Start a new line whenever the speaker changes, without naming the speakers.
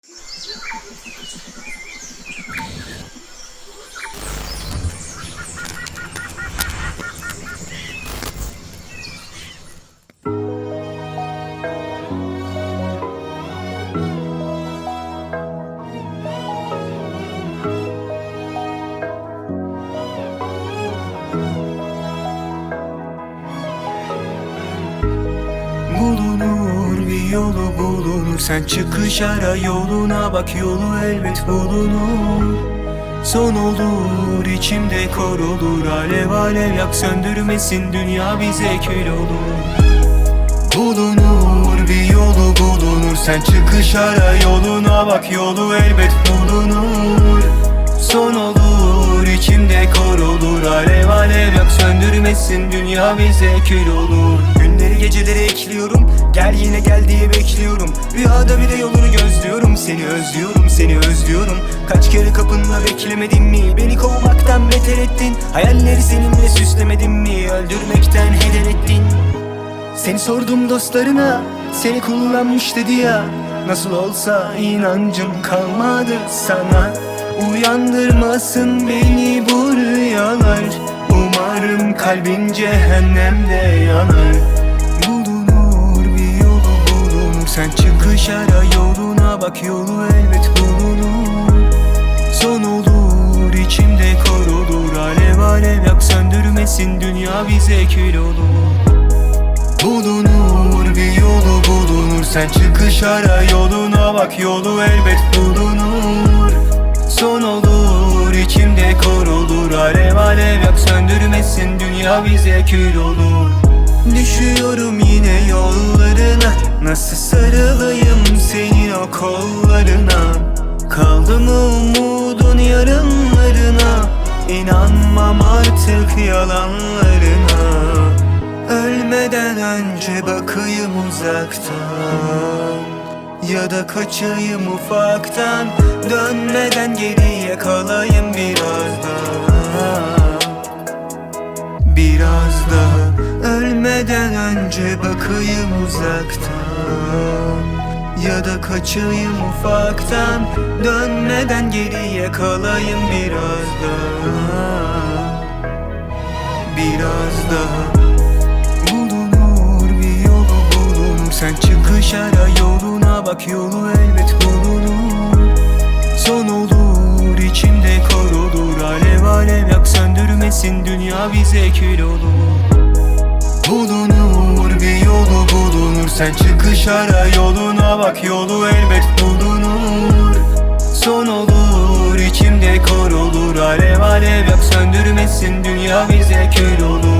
Bulunur bir yolu bulunur, sen çıkış ara, yoluna bak, yolu elbet bulunur. Son olur içimde kor olur, alev alev yak, söndürmesin dünya bize kül olur. Bulunur bir yolu bulunur, sen çıkış ara, yoluna bak, yolu elbet bulunur. Son olur içimde kor olur, alev alev yak, söndürmesin dünya bize kül olur. Günleri geceleri ekliyorum, gel yine gel diye bekliyorum. Rüyada bile yolunu gözlüyorum, seni özlüyorum, seni özlüyorum. Kaç kere kapında beklemedim mi? Beni kovmaktan beter ettin, hayalleri seninle süslemedim mi? Öldürmekten heder ettin. Seni sordum dostlarına, seni kullanmış dedi ya. Nasıl olsa inancım kalmadı sana. Uyandırmasın beni bu rüyalar, umarım kalbin cehennemde yanar. Bulunur bir yolu bulunur, sen çıkış ara, yoluna bak, yolu elbet bulunur. Son olur içimde kor olur, alev alev yak, söndürmesin dünya bize kül olur. Bulunur bir yolu bulunur, sen çıkış ara, yoluna bak, yolu elbet bulunur. Son olur içimde kor olur, alev alev yak, söndürmesin dünya bize kül olur. Düşüyorum yine yollarına, nasıl sarılayım senin o kollarına? Kaldı mı umudun yarınlarına? İnanmam artık yalanlarına. Ölmeden önce bakayım uzaktan, ya da kaçayım ufaktan. Dönmeden geriye kalayım biraz daha, biraz daha. Ölmeden önce bakayım uzaktan, ya da kaçayım ufaktan. Dönmeden geriye kalayım biraz daha, biraz daha. Sen çıkış ara, yoluna bak, yolu elbet bulunur. Son olur içimde kor olur, alev alev yak, söndürmesin dünya bize kül olur. Bulunur bir yolu bulunur, sen çıkış ara, yoluna bak, yolu elbet bulunur. Son olur içimde kor olur, alev alev yak, söndürmesin dünya bize kül olur.